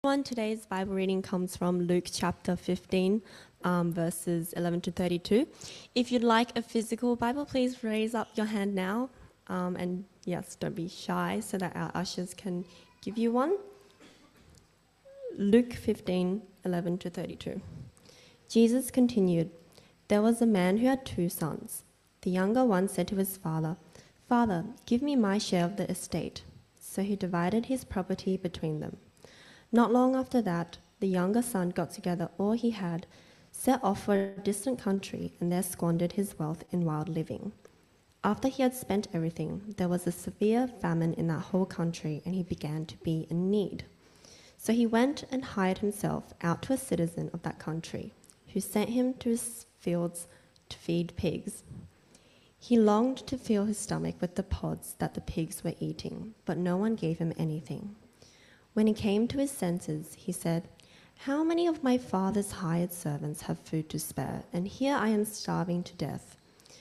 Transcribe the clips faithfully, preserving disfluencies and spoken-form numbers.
Everyone, today's Bible reading comes from Luke chapter fifteen, um, verses eleven to thirty-two. If you'd like a physical Bible, please raise up your hand now. Um, and yes, don't be shy so that our ushers can give you one. Luke fifteen, eleven to thirty-two. Jesus continued, "There was a man who had two sons. The younger one said to his father, 'Father, give me my share of the estate.' So he divided his property between them. Not long after that, the younger son got together all he had, set off for a distant country, and there squandered his wealth in wild living. After he had spent everything, there was a severe famine in that whole country, and he began to be in need. So he went and hired himself out to a citizen of that country, who sent him to his fields to feed pigs. He longed to fill his stomach with the pods that the pigs were eating, but no one gave him anything. When he came to his senses, he said, 'How many of my father's hired servants have food to spare, and here I am starving to death?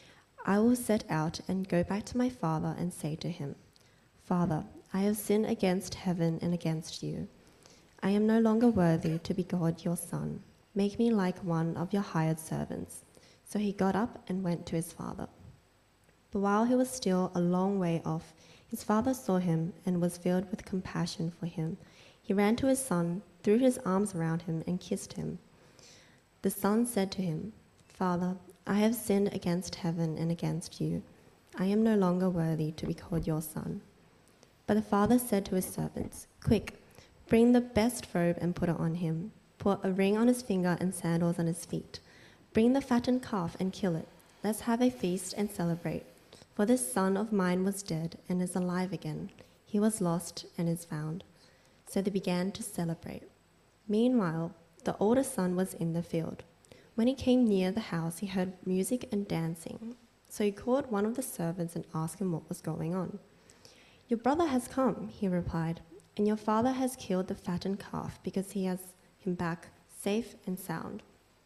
I will set out and go back to my father and say to him, Father, I have sinned against heaven and against you. I am no longer worthy to be called your son. Make me like one of your hired servants.' So he got up and went to his father. But while he was still a long way off, his father saw him and was filled with compassion for him. He ran to his son, threw his arms around him, and kissed him. The son said to him, 'Father, I have sinned against heaven and against you. I am no longer worthy to be called your son.' But the father said to his servants, 'Quick, bring the best robe and put it on him. Put a ring on his finger and sandals on his feet. Bring the fattened calf and kill it. Let's have a feast and celebrate. For this son of mine was dead and is alive again. He was lost and is found.' So they began to celebrate. Meanwhile, the older son was in the field. When he came near the house, he heard music and dancing. So he called one of the servants and asked him what was going on. 'Your brother has come,' he replied, 'and your father has killed the fattened calf because he has him back safe and sound.'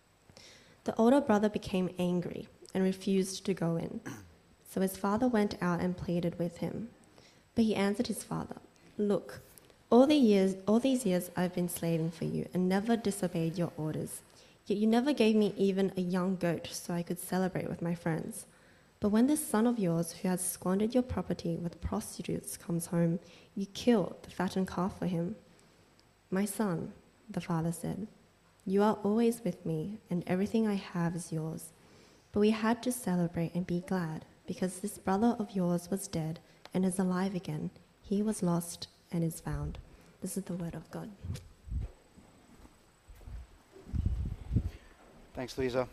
The older brother became angry and refused to go in. So his father went out and pleaded with him. But he answered his father, 'Look, all the years, all these years I've been slaving for you and never disobeyed your orders. Yet you never gave me even a young goat so I could celebrate with my friends. But when this son of yours who has squandered your property with prostitutes comes home, you kill the fattened calf for him.' 'My son,' the father said, 'you are always with me, and everything I have is yours. But we had to celebrate and be glad, because this brother of yours was dead and is alive again. He was lost and is found.'" This is the word of God. Thanks, Lisa.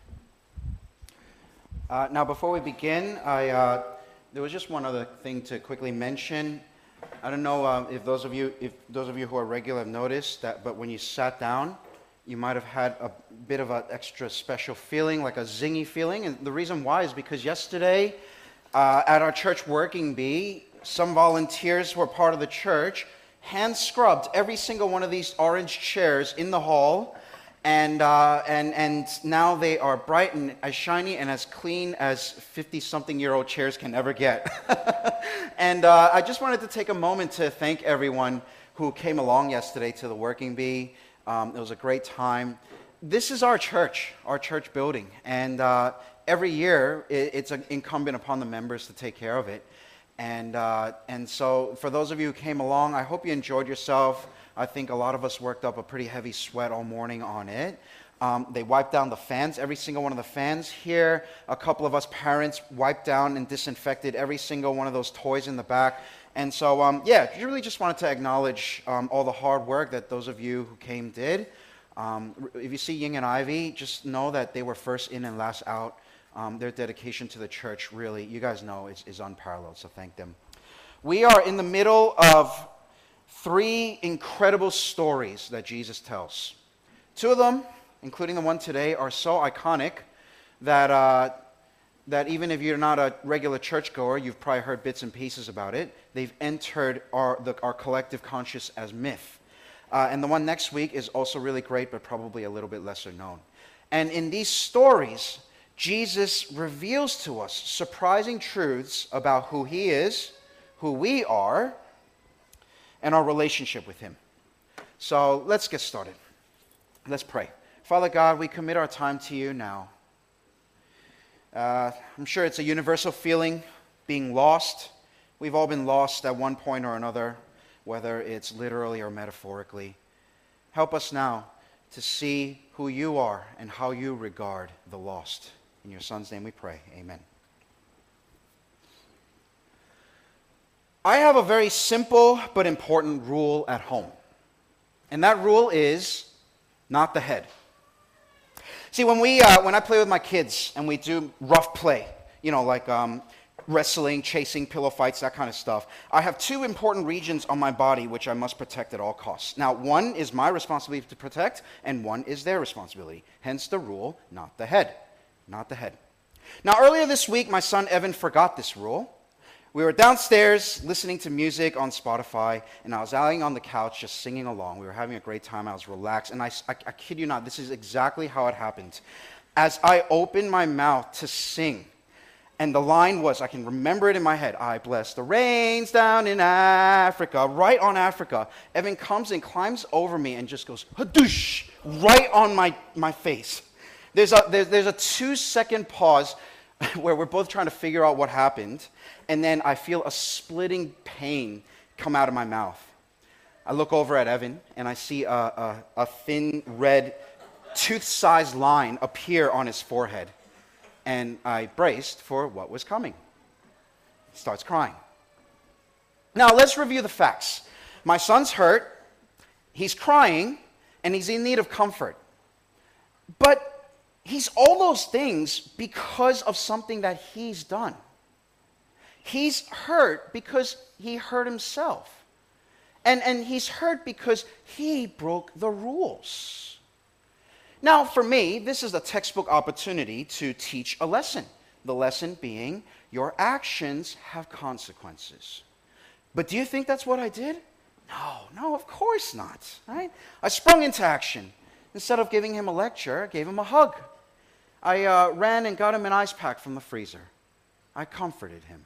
Uh, now, before we begin, I, uh, there was just one other thing to quickly mention. I don't know uh, if those of you, if those of you who are regular have noticed that, but when you sat down, you might have had a bit of an extra special feeling, like a zingy feeling. And the reason why is because yesterday uh, at our church working bee, some volunteers who are part of the church hand scrubbed every single one of these orange chairs in the hall. And, uh, and, and now they are bright and as shiny and as clean as fifty-something-year-old chairs can ever get. And uh, I just wanted to take a moment to thank everyone who came along yesterday to the working bee. Um, it was a great time. This is our church, our church building, and uh, every year it, it's incumbent upon the members to take care of it. And uh, and so for those of you who came along, I hope you enjoyed yourself. I think a lot of us worked up a pretty heavy sweat all morning on it. Um, they wiped down the fans, every single one of the fans here. A couple of us parents wiped down and disinfected every single one of those toys in the back. And so, um, yeah, really just wanted to acknowledge um, all the hard work that those of you who came did. Um, if you see Ying and Ivy, just know that they were first in and last out. Um, their dedication to the church, really, you guys know, is, is unparalleled, so thank them. We are in the middle of three incredible stories that Jesus tells. Two of them, including the one today, are so iconic that uh, that even if you're not a regular churchgoer, you've probably heard bits and pieces about it. They've entered our, the, our collective conscious as myth. Uh, and the one next week is also really great, but probably a little bit lesser known. And in these stories, Jesus reveals to us surprising truths about who he is, who we are, and our relationship with him. So let's get started. Let's pray. Father God, we commit our time to you now. Uh, I'm sure it's a universal feeling, being lost. We've all been lost at one point or another, whether it's literally or metaphorically. Help us now to see who you are and how you regard the lost. In your Son's name we pray. Amen. I have a very simple but important rule at home. And that rule is not the head. See, when we uh, when I play with my kids and we do rough play, you know, like um, wrestling, chasing, pillow fights, that kind of stuff, I have two important regions on my body which I must protect at all costs. Now, one is my responsibility to protect, and one is their responsibility. Hence the rule, not the head. Not the head. Now, earlier this week, my son Evan forgot this rule. We were downstairs listening to music on Spotify, and I was lying on the couch just singing along. We were having a great time. I was relaxed, and I, I, I kid you not, this is exactly how it happened. As I opened my mouth to sing, and the line was, I can remember it in my head, I bless the rains down in Africa, right on Africa. Evan comes and climbs over me and just goes, hadoosh, right on my, my face. There's a, there's, there's a two-second pause where we're both trying to figure out what happened, and then I feel a splitting pain come out of my mouth. I look over at Evan, and I see a, a, a thin, red, tooth-sized line appear on his forehead, and I braced for what was coming. He starts crying. Now, let's review the facts. My son's hurt, he's crying, and he's in need of comfort. But he's all those things because of something that he's done. He's hurt because he hurt himself. And, and he's hurt because he broke the rules. Now, for me, this is a textbook opportunity to teach a lesson. The lesson being, your actions have consequences. But do you think that's what I did? No, no, of course not. Right? I sprung into action. Instead of giving him a lecture, I gave him a hug. I uh, ran and got him an ice pack from the freezer. I comforted him.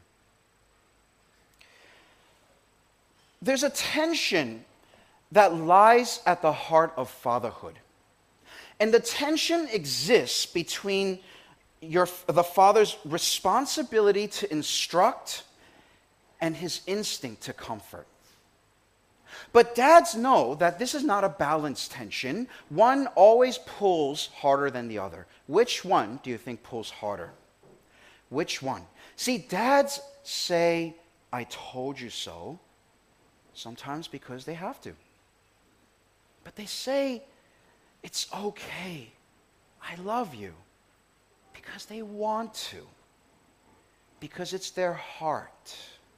There's a tension that lies at the heart of fatherhood. And the tension exists between your, the father's responsibility to instruct and his instinct to comfort. But dads know that this is not a balanced tension. One always pulls harder than the other. Which one do you think pulls harder? Which one? See, dads say, I told you so, sometimes because they have to. But they say, it's okay, I love you, because they want to, because it's their heart.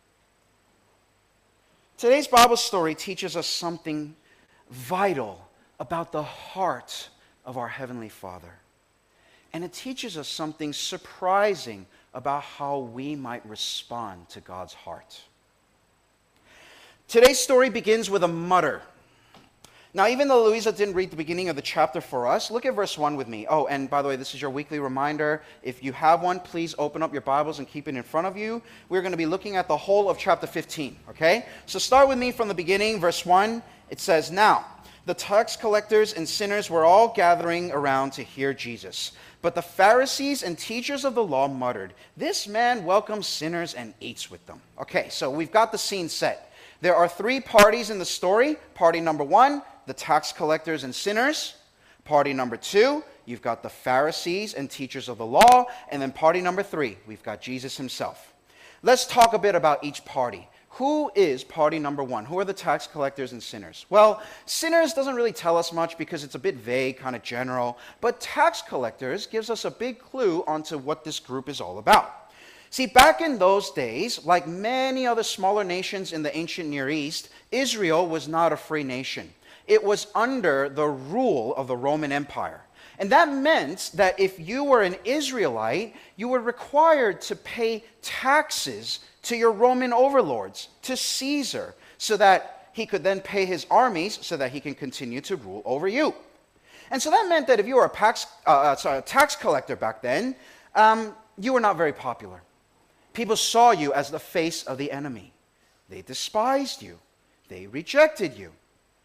Today's Bible story teaches us something vital about the heart of our Heavenly Father. And it teaches us something surprising about how we might respond to God's heart. Today's story begins with a mutter. Now, even though Louisa didn't read the beginning of the chapter for us, look at verse one with me. Oh, and by the way, this is your weekly reminder. If you have one, please open up your Bibles and keep it in front of you. We're going to be looking at the whole of chapter fifteen, okay? So start with me from the beginning, verse one. It says, Now, the tax collectors and sinners were all gathering around to hear Jesus. But the Pharisees and teachers of the law muttered, This man welcomes sinners and eats with them. Okay, so we've got the scene set. There are three parties in the story. Party number one, the tax collectors and sinners. Party number two, you've got the Pharisees and teachers of the law. And then party number three, we've got Jesus himself. Let's talk a bit about each party. Who is party number one? Who are the tax collectors and sinners? Well, sinners doesn't really tell us much because it's a bit vague, kind of general. But tax collectors gives us a big clue onto what this group is all about. See, back in those days, like many other smaller nations in the ancient Near East, Israel was not a free nation. It was under the rule of the Roman Empire. And that meant that if you were an Israelite, you were required to pay taxes to your Roman overlords, to Caesar, so that he could then pay his armies so that he can continue to rule over you. And so that meant that if you were a tax, uh, sorry, a tax collector back then, um, you were not very popular. People saw you as the face of the enemy. They despised you. They rejected you.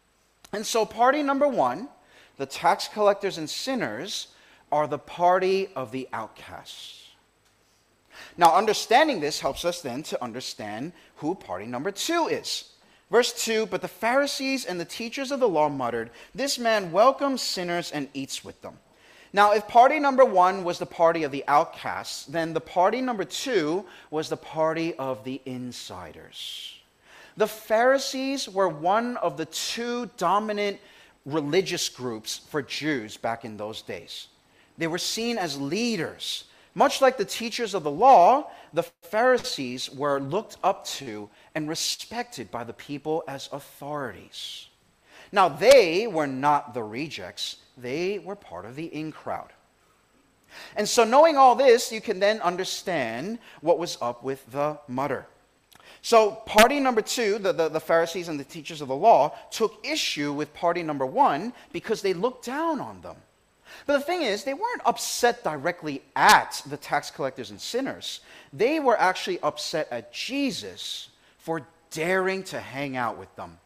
And so party number one, the tax collectors and sinners, are the party of the outcasts. Now, understanding this helps us then to understand who party number two is. Verse two, but the Pharisees and the teachers of the law muttered, "This man welcomes sinners and eats with them." Now, if party number one was the party of the outcasts, then the party number two was the party of the insiders. The Pharisees were one of the two dominant religious groups for Jews back in those days. They were seen as leaders. Much like the teachers of the law, the Pharisees were looked up to and respected by the people as authorities. Now, they were not the rejects. They were part of the in crowd. And so knowing all this, you can then understand what was up with the mutter. So party number two, the, the, the Pharisees and the teachers of the law, took issue with party number one because they looked down on them. But the thing is, they weren't upset directly at the tax collectors and sinners. They were actually upset at Jesus for daring to hang out with them.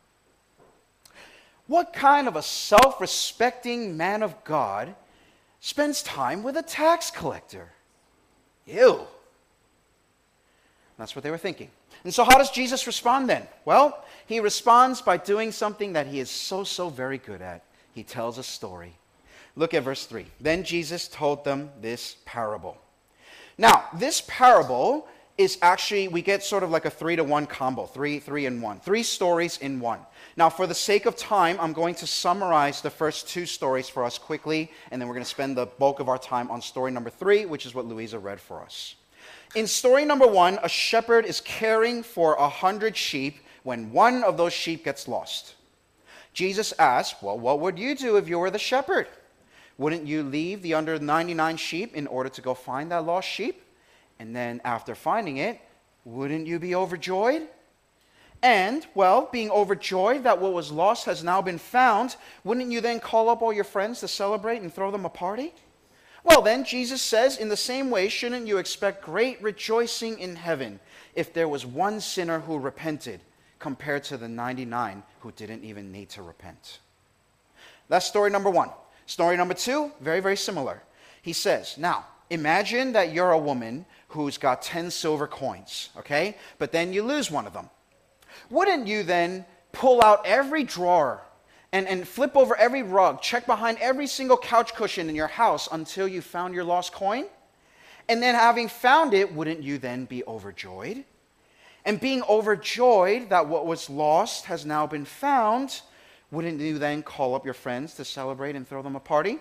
What kind of a self-respecting man of God spends time with a tax collector? Ew. That's what they were thinking. And so how does Jesus respond then? Well, he responds by doing something that he is so, so very good at. He tells a story. Look at verse three. Then Jesus told them this parable. Now, this parable is actually, we get sort of like a three to one combo. Three, three, and one. Three stories in one. Now, for the sake of time, I'm going to summarize the first two stories for us quickly, and then we're going to spend the bulk of our time on story number three, which is what Louisa read for us. In story number one, a shepherd is caring for a hundred sheep when one of those sheep gets lost. Jesus asks, well, what would you do if you were the shepherd? Wouldn't you leave the other ninety-nine sheep in order to go find that lost sheep? And then after finding it, wouldn't you be overjoyed? And, well, being overjoyed that what was lost has now been found, wouldn't you then call up all your friends to celebrate and throw them a party? Well then, Jesus says, in the same way, shouldn't you expect great rejoicing in heaven if there was one sinner who repented compared to the ninety-nine who didn't even need to repent? That's story number one. Story number two, very, very similar. He says, now, imagine that you're a woman who's got ten silver coins, okay? But then you lose one of them. Wouldn't you then pull out every drawer and, and flip over every rug, check behind every single couch cushion in your house until you found your lost coin? And then having found it, wouldn't you then be overjoyed? And being overjoyed that what was lost has now been found, wouldn't you then call up your friends to celebrate and throw them a party?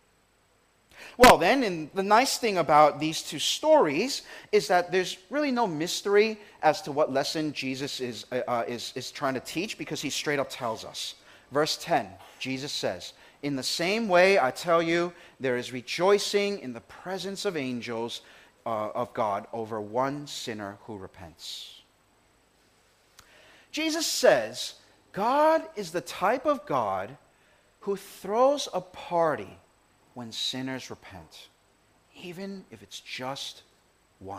Well then, and the nice thing about these two stories is that there's really no mystery as to what lesson Jesus is, uh, is, is trying to teach, because he straight up tells us. Verse ten, Jesus says, in the same way I tell you, there is rejoicing in the presence of angels uh, of God over one sinner who repents. Jesus says, God is the type of God who throws a party when sinners repent, even if it's just one.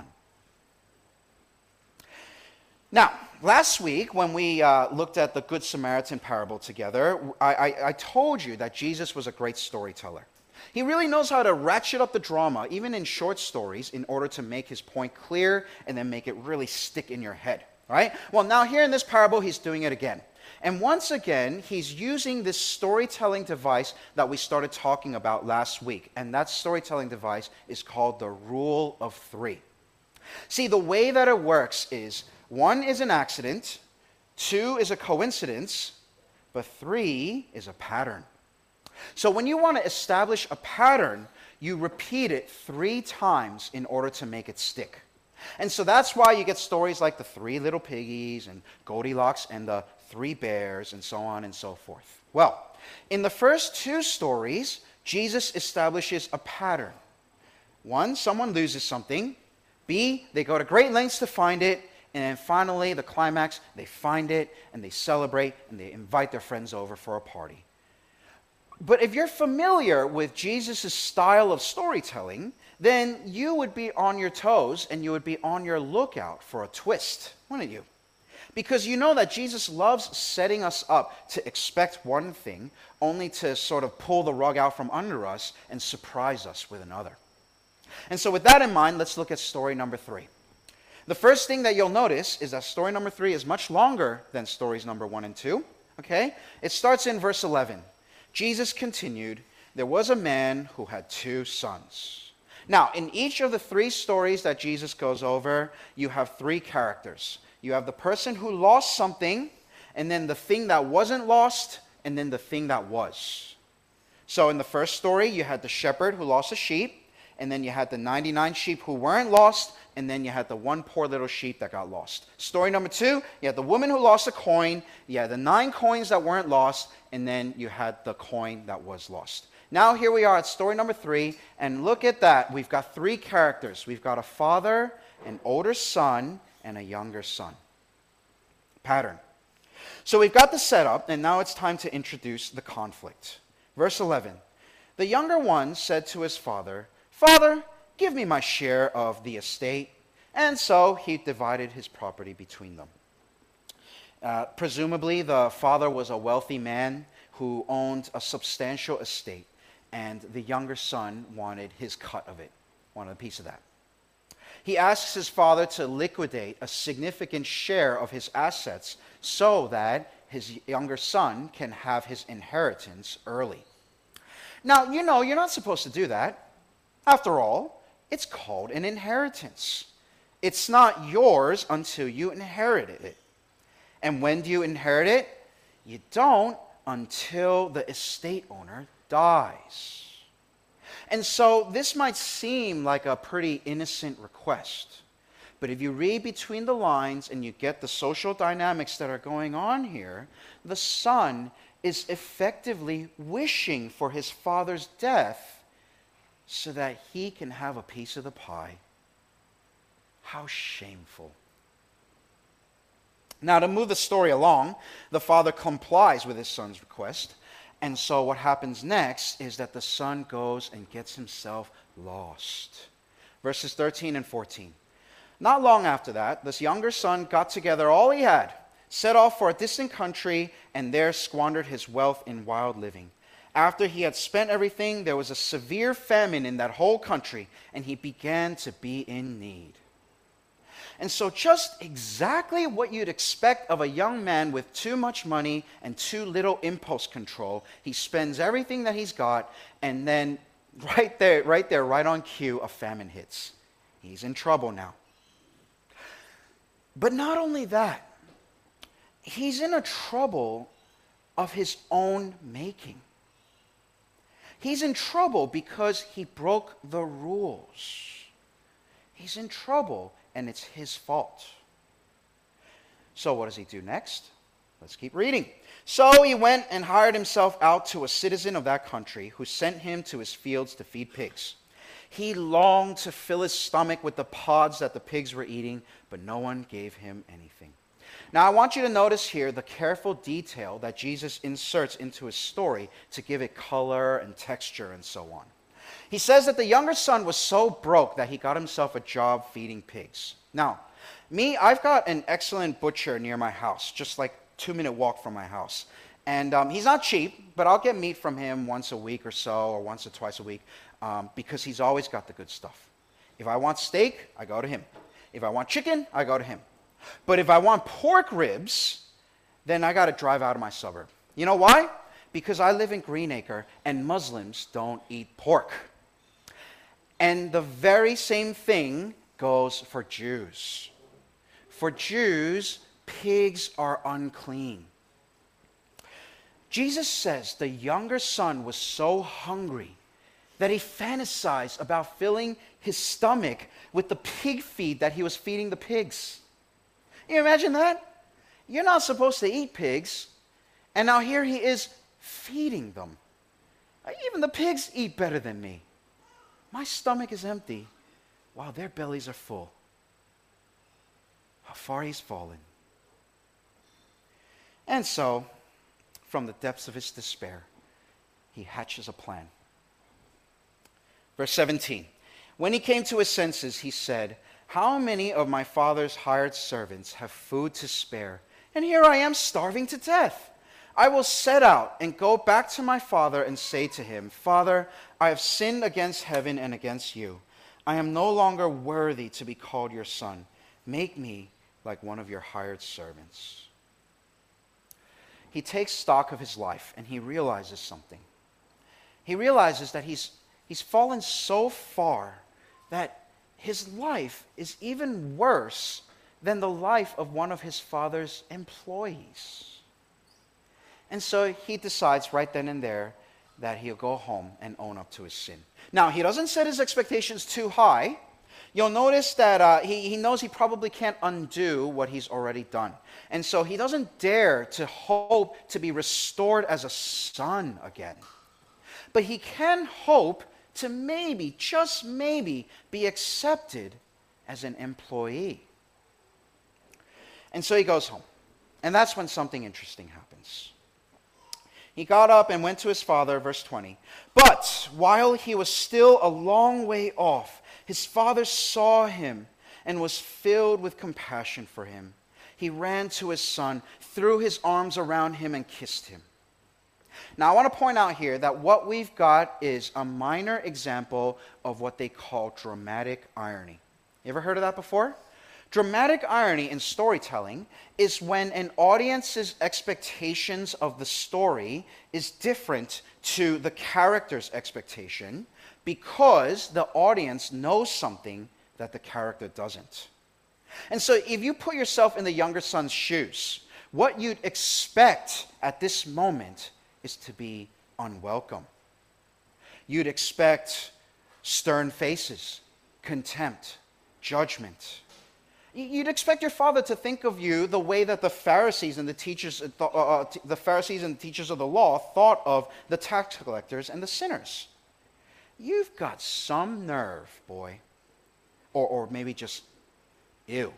Now, last week when we uh, looked at the Good Samaritan parable together, I, I, I told you that Jesus was a great storyteller. He really knows how to ratchet up the drama, even in short stories, in order to make his point clear and then make it really stick in your head, right? Well, now here in this parable, he's doing it again. And once again, he's using this storytelling device that we started talking about last week. And that storytelling device is called the rule of three. See, the way that it works is one is an accident, two is a coincidence, but three is a pattern. So when you want to establish a pattern, you repeat it three times in order to make it stick. And so that's why you get stories like the three little piggies and Goldilocks and the three bears and so on and so forth. Well, in the first two stories, Jesus establishes a pattern. One, someone loses something. B, they go to great lengths to find it. And then finally, the climax, they find it and they celebrate and they invite their friends over for a party. But if you're familiar with Jesus' style of storytelling, then you would be on your toes and you would be on your lookout for a twist, wouldn't you? Because you know that Jesus loves setting us up to expect one thing, only to sort of pull the rug out from under us and surprise us with another. And so with that in mind, let's look at story number three. The first thing that you'll notice is that story number three is much longer than stories number one and two. Okay? It starts in verse eleven. Jesus continued, "There was a man who had two sons." Now, in each of the three stories that Jesus goes over, you have three characters. You have the person who lost something, and then the thing that wasn't lost, and then the thing that was. So in the first story, you had the shepherd who lost a sheep, and then you had the ninety-nine sheep who weren't lost, and then you had the one poor little sheep that got lost. Story number two, you had the woman who lost a coin, you had the nine coins that weren't lost, and then you had the coin that was lost. Now here we are at story number three, and look at that. We've got three characters. We've got a father, an older son, and a younger son. Pattern. So we've got the setup, and now it's time to introduce the conflict. Verse eleven. The younger one said to his father, "Father, give me my share of the estate." And so he divided his property between them. Uh, presumably, the father was a wealthy man who owned a substantial estate, and the younger son wanted his cut of it, wanted a piece of that. He asks his father to liquidate a significant share of his assets so that his younger son can have his inheritance early. Now, you know, you're not supposed to do that. After all, it's called an inheritance. It's not yours until you inherit it. And when do you inherit it? You don't until the estate owner dies. And so this might seem like a pretty innocent request. But if you read between the lines and you get the social dynamics that are going on here, the son is effectively wishing for his father's death so that he can have a piece of the pie. How shameful. Now, to move the story along, the father complies with his son's request. And so what happens next is that the son goes and gets himself lost. Verses thirteen and fourteen. Not long after that, this younger son got together all he had, set off for a distant country, and there squandered his wealth in wild living. After he had spent everything, there was a severe famine in that whole country, and he began to be in need. And so just exactly what you'd expect of a young man with too much money and too little impulse control. He spends everything that he's got, and then right there, right there, right on cue, a famine hits. He's in trouble now. But not only that, he's in a trouble of his own making. He's in trouble because he broke the rules. He's in trouble, and it's his fault. So what does he do next? Let's keep reading. So he went and hired himself out to a citizen of that country who sent him to his fields to feed pigs. He longed to fill his stomach with the pods that the pigs were eating, but no one gave him anything. Now I want you to notice here the careful detail that Jesus inserts into his story to give it color and texture and so on. He says that the younger son was so broke that he got himself a job feeding pigs. Now, me, I've got an excellent butcher near my house, just like two minute walk from my house. And um, he's not cheap, but I'll get meat from him once a week or so, or once or twice a week, um, because he's always got the good stuff. If I want steak, I go to him. If I want chicken, I go to him. But if I want pork ribs, then I got to drive out of my suburb. You know why? Because I live in Greenacre, and Muslims don't eat pork. And the very same thing goes for Jews. For Jews, pigs are unclean. Jesus says the younger son was so hungry that he fantasized about filling his stomach with the pig feed that he was feeding the pigs. You imagine that? You're not supposed to eat pigs, and now here he is feeding them. Even the pigs eat better than me. My stomach is empty while their bellies are full. How far he's fallen. And so, from the depths of his despair, he hatches a plan. Verse seventeen. When he came to his senses, he said, "How many of my father's hired servants have food to spare, and here I am starving to death. I will set out and go back to my father and say to him, Father, I have sinned against heaven and against you. I am no longer worthy to be called your son. Make me like one of your hired servants. He takes stock of his life and he realizes something. He realizes that he's, he's fallen so far that his life is even worse than the life of one of his father's employees. And so he decides right then and there that he'll go home and own up to his sin. Now, he doesn't set his expectations too high. You'll notice that uh, he, he knows he probably can't undo what he's already done. And so he doesn't dare to hope to be restored as a son again. But he can hope to maybe, just maybe, be accepted as an employee. And so he goes home. And that's when something interesting happens. He got up and went to his father, verse twenty. But while he was still a long way off, his father saw him and was filled with compassion for him. He ran to his son, threw his arms around him, and kissed him. Now, I want to point out here that what we've got is a minor example of what they call dramatic irony. You ever heard of that before? Dramatic irony in storytelling is when an audience's expectations of the story is different to the character's expectation because the audience knows something that the character doesn't. And so if you put yourself in the younger son's shoes, what you'd expect at this moment is to be unwelcome. You'd expect stern faces, contempt, judgment. You'd expect your father to think of you the way that the Pharisees and the teachers, uh, uh, the Pharisees and the teachers of the law thought of the tax collectors and the sinners. You've got some nerve, boy. Or, or maybe just, ew.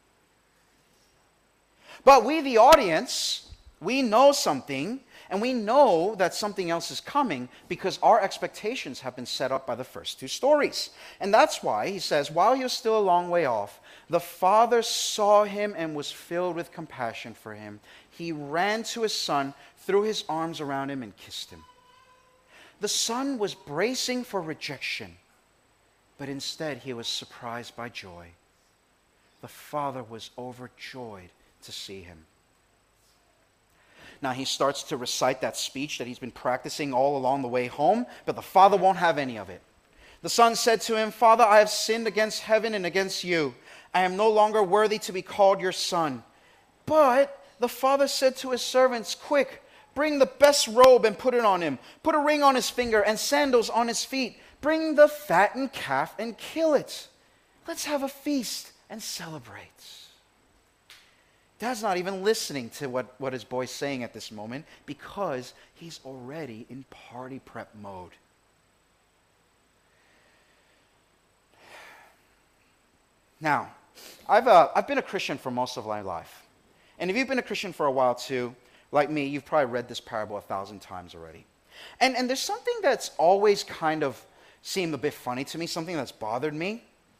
But we, the audience, we know something, and we know that something else is coming because our expectations have been set up by the first two stories. And that's why he says, while he was still a long way off, the father saw him and was filled with compassion for him. He ran to his son, threw his arms around him, and kissed him. The son was bracing for rejection, but instead he was surprised by joy. The father was overjoyed to see him. Now he starts to recite that speech that he's been practicing all along the way home, but the father won't have any of it. The son said to him, Father, I have sinned against heaven and against you. I am no longer worthy to be called your son. But the father said to his servants, Quick, bring the best robe and put it on him. Put a ring on his finger and sandals on his feet. Bring the fattened calf and kill it. Let's have a feast and celebrate. Dad's not even listening to what, what his boy's saying at this moment because he's already in party prep mode. Now, I've, uh, I've been a Christian for most of my life. And if you've been a Christian for a while too, like me, you've probably read this parable a thousand times already. And, and there's something that's always kind of seemed a bit funny to me, something that's bothered me.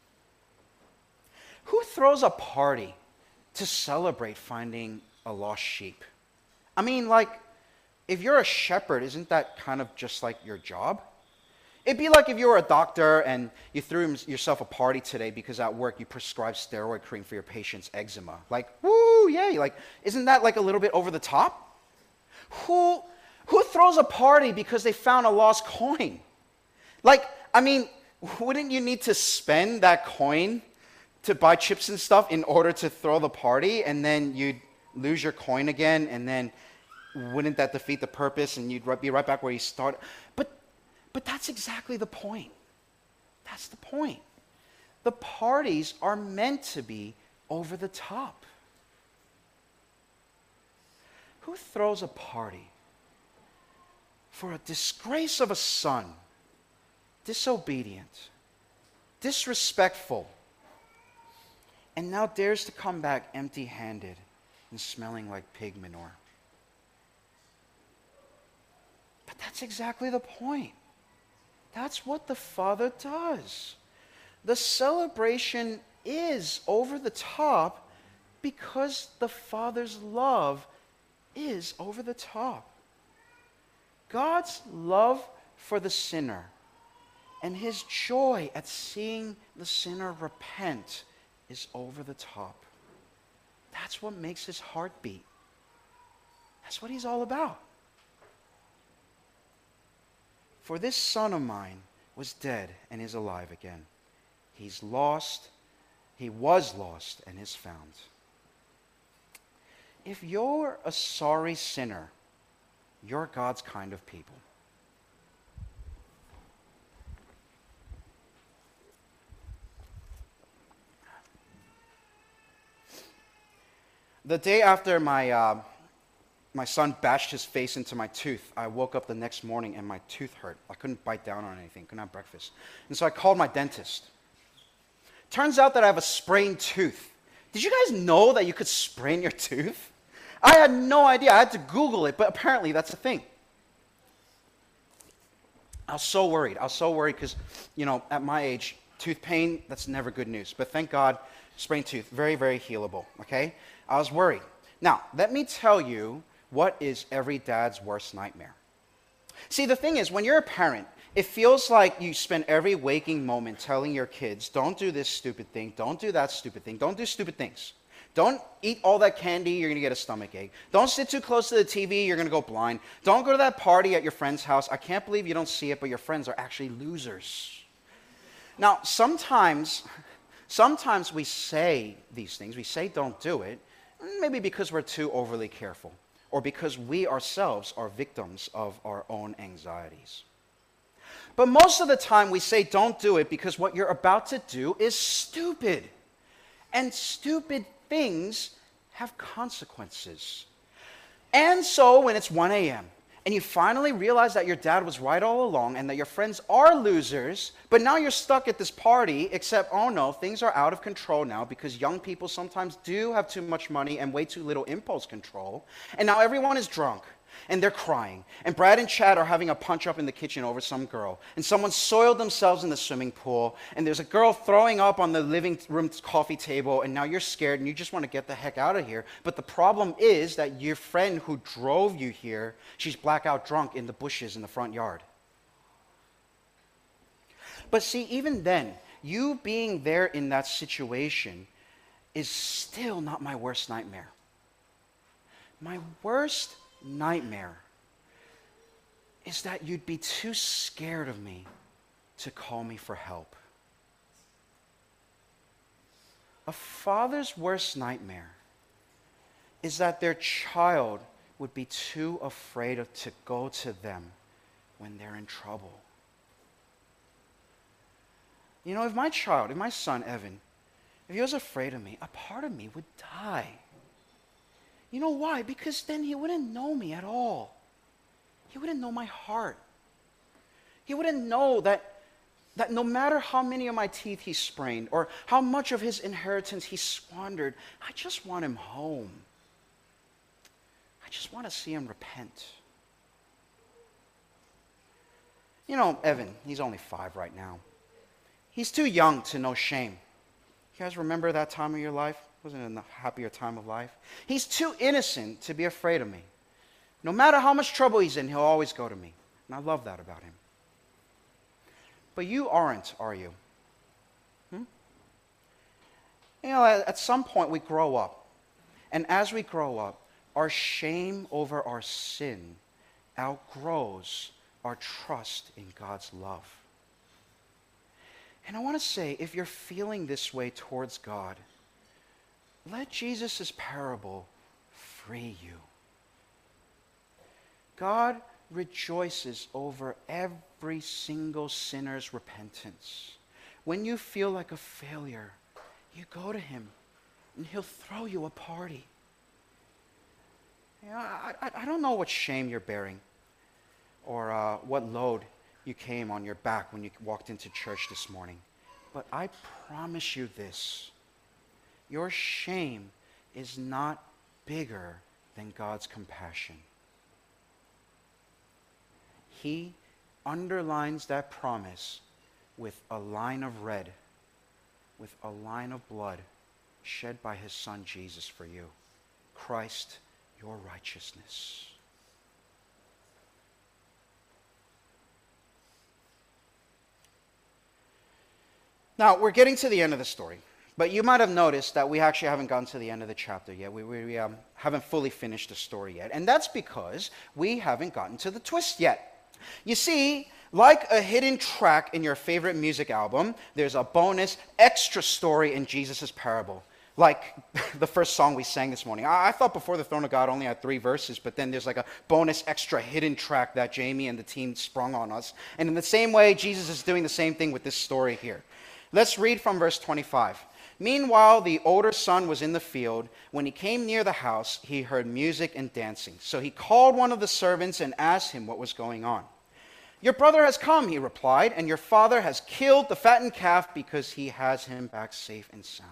Who throws a party to celebrate finding a lost sheep? I mean, like, if you're a shepherd, isn't that kind of just like your job? It'd be like if you were a doctor and you threw yourself a party today because at work you prescribed steroid cream for your patient's eczema. Like, woo, yay. Like, isn't that like a little bit over the top? Who, who throws a party because they found a lost coin? Like, I mean, wouldn't you need to spend that coin to buy chips and stuff in order to throw the party, and then you'd lose your coin again, and then wouldn't that defeat the purpose, and you'd be right back where you started? But, but that's exactly the point. That's the point. The parties are meant to be over the top. Who throws a party for a disgrace of a son, disobedient, disrespectful, and now dares to come back empty-handed and smelling like pig manure? But that's exactly the point. That's what the Father does. The celebration is over the top because the Father's love is over the top. God's love for the sinner and his joy at seeing the sinner repent is over the top. That's what makes his heart beat. That's what he's all about. For this son of mine was dead and is alive again. He's lost, he was lost and is found. If you're a sorry sinner, you're God's kind of people. The day after my uh, my son bashed his face into my tooth, I woke up the next morning and my tooth hurt. I couldn't bite down on anything, couldn't have breakfast. And so I called my dentist. Turns out that I have a sprained tooth. Did you guys know that you could sprain your tooth? I had no idea. I had to Google it, but apparently that's a thing. I was so worried. I was so worried because, you know, at my age, tooth pain, that's never good news. But thank God, sprained tooth, very, very healable, okay? I was worried. Now, let me tell you what is every dad's worst nightmare. See, the thing is, when you're a parent, it feels like you spend every waking moment telling your kids, don't do this stupid thing, don't do that stupid thing, don't do stupid things. Don't eat all that candy, you're going to get a stomach ache. Don't sit too close to the T V, you're going to go blind. Don't go to that party at your friend's house. I can't believe you don't see it, but your friends are actually losers. Now, sometimes, sometimes we say these things. We say don't do it, maybe because we're too overly careful, or because we ourselves are victims of our own anxieties. But most of the time we say don't do it because what you're about to do is stupid. And stupid things have consequences. And so when it's one a.m. and you finally realize that your dad was right all along and that your friends are losers, but now you're stuck at this party, except, oh no, things are out of control now because young people sometimes do have too much money and way too little impulse control. And now everyone is drunk and they're crying. And Brad and Chad are having a punch-up in the kitchen over some girl. And someone soiled themselves in the swimming pool. And there's a girl throwing up on the living room coffee table. And now you're scared and you just want to get the heck out of here. But the problem is that your friend who drove you here, she's blackout drunk in the bushes in the front yard. But see, even then, you being there in that situation is still not my worst nightmare. My worst nightmare is that you'd be too scared of me to call me for help. A father's worst nightmare is that their child would be too afraid of, to go to them when they're in trouble. You know, if my child, if my son Evan, if he was afraid of me, a part of me would die. You know why? Because then he wouldn't know me at all. He wouldn't know my heart. He wouldn't know that, that no matter how many of my teeth he sprained or how much of his inheritance he squandered, I just want him home. I just want to see him repent. You know, Evan, he's only five right now. He's too young to know shame. You guys remember that time of your life? Wasn't it a happier time of life? He's too innocent to be afraid of me. No matter how much trouble he's in, he'll always go to me. And I love that about him. But you aren't, are you? Hmm? You know, at, at some point we grow up. And as we grow up, our shame over our sin outgrows our trust in God's love. And I want to say, if you're feeling this way towards God, let Jesus' parable free you. God rejoices over every single sinner's repentance. When you feel like a failure, you go to him and he'll throw you a party. You know, I, I, I don't know what shame you're bearing or uh, what load you came on your back when you walked into church this morning. But I promise you this. Your shame is not bigger than God's compassion. He underlines that promise with a line of red, with a line of blood shed by his son Jesus for you. Christ, your righteousness. Now, we're getting to the end of the story. But you might have noticed that we actually haven't gotten to the end of the chapter yet. We, we, we um, haven't fully finished the story yet. And that's because we haven't gotten to the twist yet. You see, like a hidden track in your favorite music album, there's a bonus extra story in Jesus' parable. Like the first song we sang this morning. I, I thought Before the Throne of God only had three verses, but then there's like a bonus extra hidden track that Jamie and the team sprung on us. And in the same way, Jesus is doing the same thing with this story here. Let's read from verse twenty-five. Meanwhile, the older son was in the field. When he came near the house, he heard music and dancing. So he called one of the servants and asked him what was going on. Your brother has come, he replied, and your father has killed the fattened calf because he has him back safe and sound.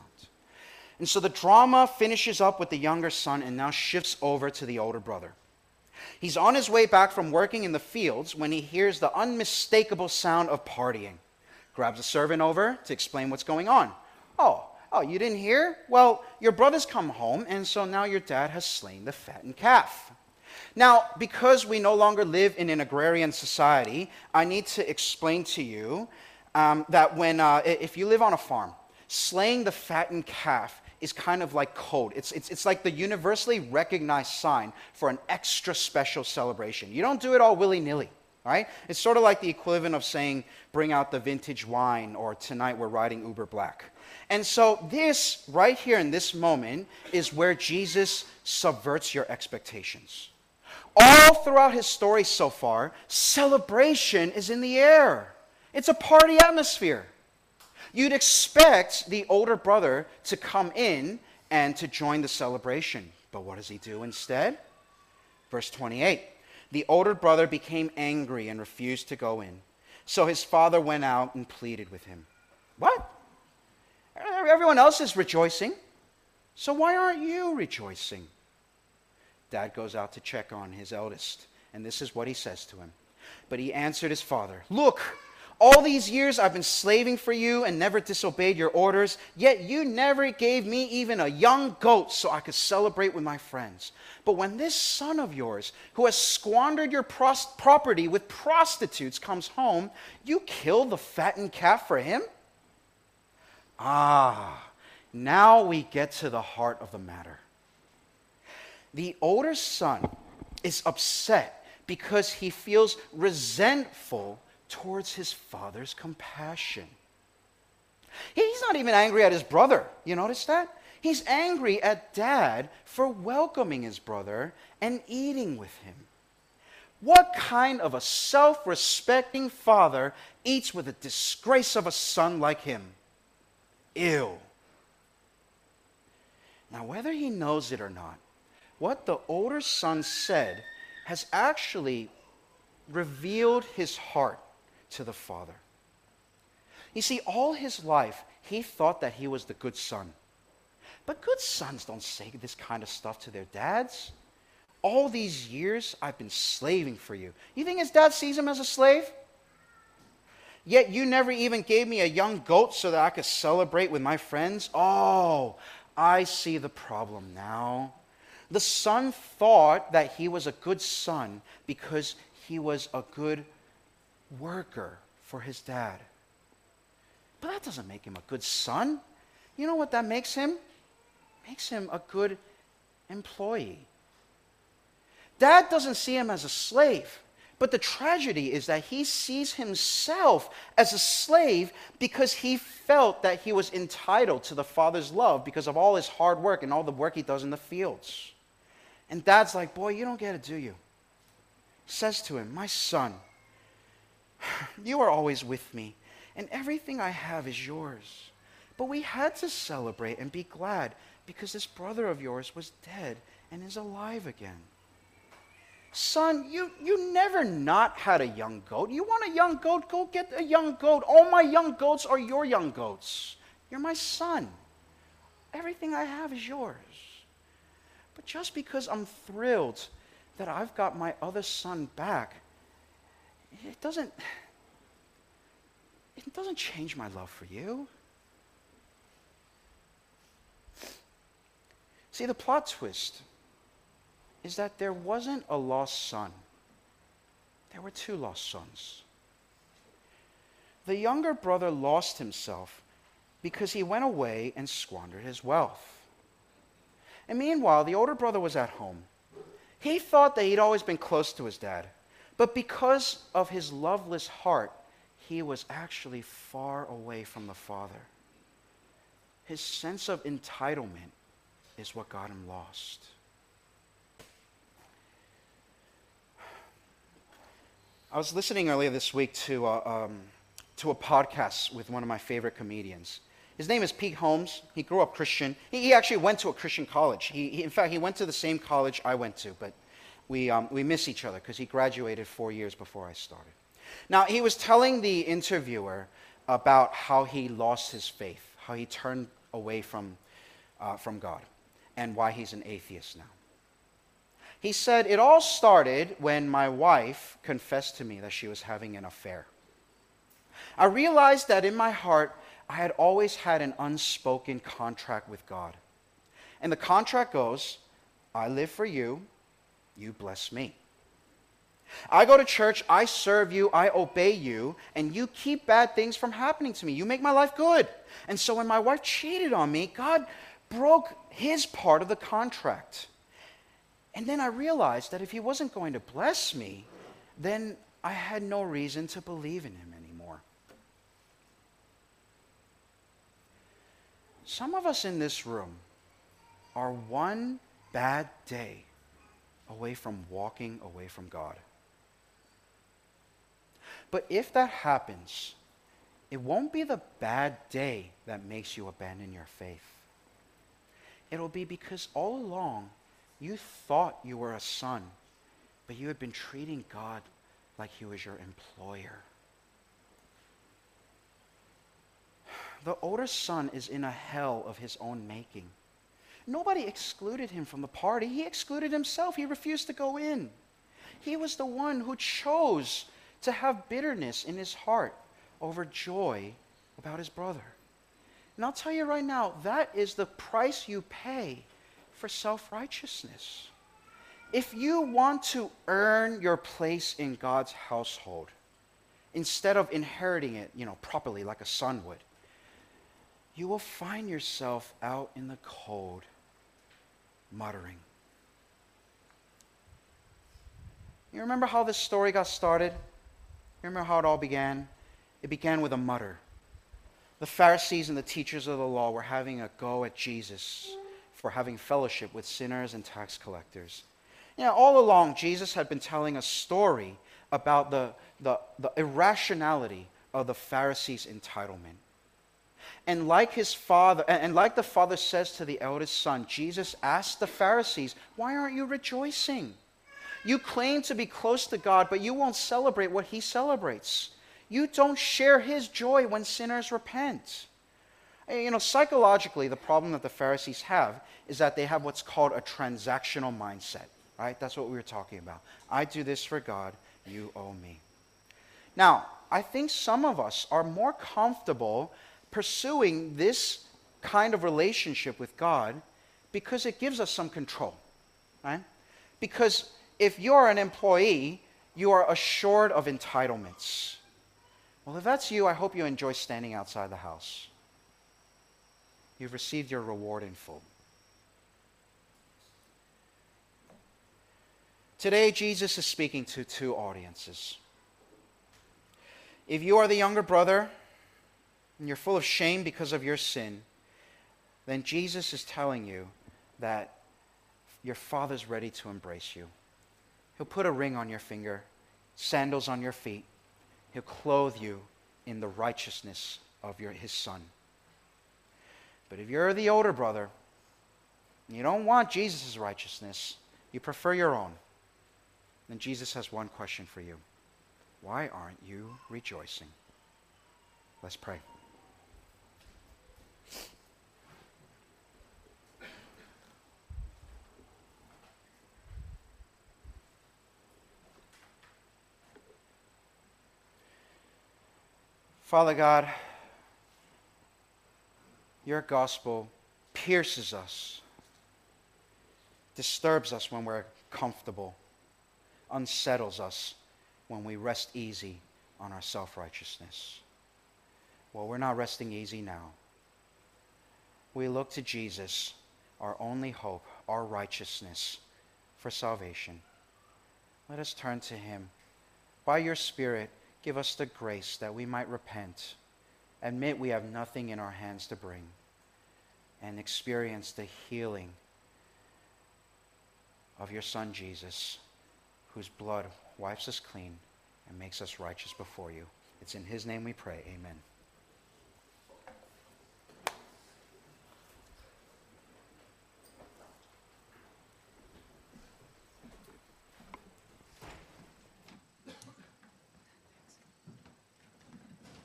And so the drama finishes up with the younger son and now shifts over to the older brother. He's on his way back from working in the fields when he hears the unmistakable sound of partying. Grabs a servant over to explain what's going on. Oh, oh, you didn't hear? Well, your brother's come home, and so now your dad has slain the fattened calf. Now, because we no longer live in an agrarian society, I need to explain to you um, that when, uh, if you live on a farm, slaying the fattened calf is kind of like code. It's, it's, it's like the universally recognized sign for an extra special celebration. You don't do it all willy-nilly. Right? It's sort of like the equivalent of saying, bring out the vintage wine, or tonight we're riding Uber Black. And so this, right here in this moment, is where Jesus subverts your expectations. All throughout his story so far, celebration is in the air. It's a party atmosphere. You'd expect the older brother to come in and to join the celebration. But what does he do instead? Verse twenty-eight. The older brother became angry and refused to go in. So his father went out and pleaded with him. What? Everyone else is rejoicing. So why aren't you rejoicing? Dad goes out to check on his eldest. And this is what he says to him. But he answered his father, look, all these years I've been slaving for you and never disobeyed your orders, yet you never gave me even a young goat so I could celebrate with my friends. But when this son of yours, who has squandered your pros- property with prostitutes, comes home, you kill the fattened calf for him? Ah, now we get to the heart of the matter. The older son is upset because he feels resentful towards his father's compassion. He's not even angry at his brother. You notice that? He's angry at dad for welcoming his brother and eating with him. What kind of a self-respecting father eats with the disgrace of a son like him? Ew. Now, whether he knows it or not, what the older son said has actually revealed his heart to the father. You see, all his life, he thought that he was the good son. But good sons don't say this kind of stuff to their dads. All these years, I've been slaving for you. You think his dad sees him as a slave? Yet you never even gave me a young goat so that I could celebrate with my friends? Oh, I see the problem now. The son thought that he was a good son because he was a good worker for his dad. But that doesn't make him a good son. You know what that makes him? Makes him a good employee. Dad doesn't see him as a slave. But the tragedy is that he sees himself as a slave because he felt that he was entitled to the father's love because of all his hard work and all the work he does in the fields. And dad's like, boy, you don't get it, do you? Says to him, my son, you are always with me, and everything I have is yours. But we had to celebrate and be glad because this brother of yours was dead and is alive again. Son, you, you never not had a young goat. You want a young goat? Go get a young goat. All my young goats are your young goats. You're my son. Everything I have is yours. But just because I'm thrilled that I've got my other son back, it doesn't, it doesn't change my love for you. See, the plot twist is that there wasn't a lost son. There were two lost sons. The younger brother lost himself because he went away and squandered his wealth. And meanwhile, the older brother was at home. He thought that he'd always been close to his dad, but because of his loveless heart, he was actually far away from the father. His sense of entitlement is what got him lost. I was listening earlier this week to a, um, to a podcast with one of my favorite comedians. His name is Pete Holmes. He grew up Christian. He, he actually went to a Christian college. He, he, in fact, he went to the same college I went to, but we, um, we miss each other because he graduated four years before I started. Now, he was telling the interviewer about how he lost his faith, how he turned away from, uh, from God, and why he's an atheist now. He said, it all started when my wife confessed to me that she was having an affair. I realized that in my heart, I had always had an unspoken contract with God. And the contract goes, I live for you, you bless me. I go to church, I serve you, I obey you, and you keep bad things from happening to me. You make my life good. And so when my wife cheated on me, God broke his part of the contract. And then I realized that if he wasn't going to bless me, then I had no reason to believe in him anymore. Some of us in this room are one bad day away from walking away from God. But if that happens, it won't be the bad day that makes you abandon your faith. It'll be because all along you thought you were a son, but you had been treating God like he was your employer. The older son is in a hell of his own making. Nobody excluded him from the party. He excluded himself. He refused to go in. He was the one who chose to have bitterness in his heart over joy about his brother. And I'll tell you right now, that is the price you pay for self-righteousness. If you want to earn your place in God's household, instead of inheriting it, you know, properly like a son would, you will find yourself out in the cold, muttering. You remember how this story got started? You remember how it all began? It began with a mutter. The Pharisees and the teachers of the law were having a go at Jesus for having fellowship with sinners and tax collectors. You know, all along, Jesus had been telling a story about the, the, the irrationality of the Pharisees' entitlement. And like his father, and like the father says to the eldest son, Jesus asked the Pharisees, why aren't you rejoicing? You claim to be close to God, but you won't celebrate what he celebrates. You don't share his joy when sinners repent. You know, psychologically, the problem that the Pharisees have is that they have what's called a transactional mindset, right? That's what we were talking about. I do this for God, you owe me. Now, I think some of us are more comfortable pursuing this kind of relationship with God because it gives us some control, right? Because if you're an employee, you are assured of entitlements. Well, if that's you, I hope you enjoy standing outside the house. You've received your reward in full. Today, Jesus is speaking to two audiences. If you are the younger brother and you're full of shame because of your sin, then Jesus is telling you that your Father's ready to embrace you. He'll put a ring on your finger, sandals on your feet. He'll clothe you in the righteousness of your, his Son. But if you're the older brother, and you don't want Jesus' righteousness, you prefer your own, then Jesus has one question for you. Why aren't you rejoicing? Let's pray. Father God, your gospel pierces us disturbs us when we're comfortable, unsettles us when we rest easy on our self-righteousness. Well, we're not resting easy now. We look to Jesus, our only hope, our righteousness for salvation. Let us turn to him. By your Spirit, give us the grace that we might repent, admit we have nothing in our hands to bring, and experience the healing of your Son Jesus, whose blood wipes us clean and makes us righteous before you. It's in his name we pray. Amen.